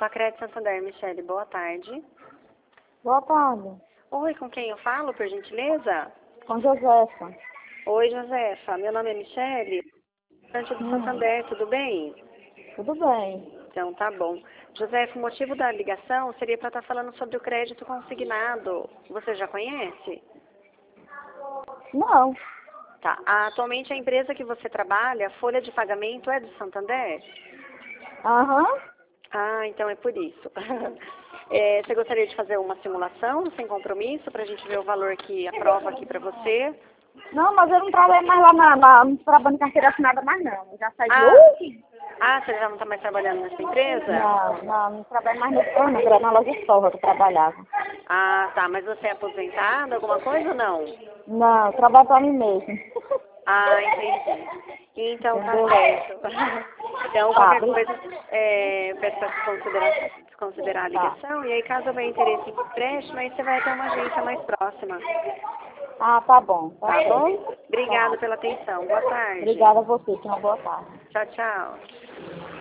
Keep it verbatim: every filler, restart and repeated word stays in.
Pacred Santander, Michele, boa tarde. Boa tarde. Oi, com quem eu falo, por gentileza? Com Josefa. Oi, Josefa, meu nome é Michele, representante do Hum, Santander, tudo bem? tudo bem. Então, tá bom. Josefa, o motivo da ligação seria para estar falando sobre o crédito consignado. Você já conhece? Não. Tá. Atualmente a empresa que você trabalha, a folha de pagamento é do Santander? Aham. Ah, então é por isso. É, você gostaria de fazer uma simulação sem compromisso para a gente ver o valor que aprova aqui para você? Não, mas eu não trabalho mais lá na, na não trabalho em carteira assinada mais não. Eu já saí de Ah, hoje. ah, você já não está mais trabalhando nessa empresa? Não, não, não trabalho mais nesse ano, era na loja Sorra que eu trabalhava. Ah, tá. Mas você é aposentado, alguma coisa ou não? Não, eu trabalho para mim mesmo. Ah, entendi. Então tá Entendeu? certo. Então Tá, qualquer bri- coisa, é, peço para desconsiderar, desconsiderar a tá. ligação e aí caso houver interesse em empréstimo, aí você vai até uma agência mais próxima. Ah, tá bom. Tá Tá bom? certo. Obrigada Tá. pela atenção. Boa tarde. Obrigada a você, tenha uma boa tarde. Tchau, tchau.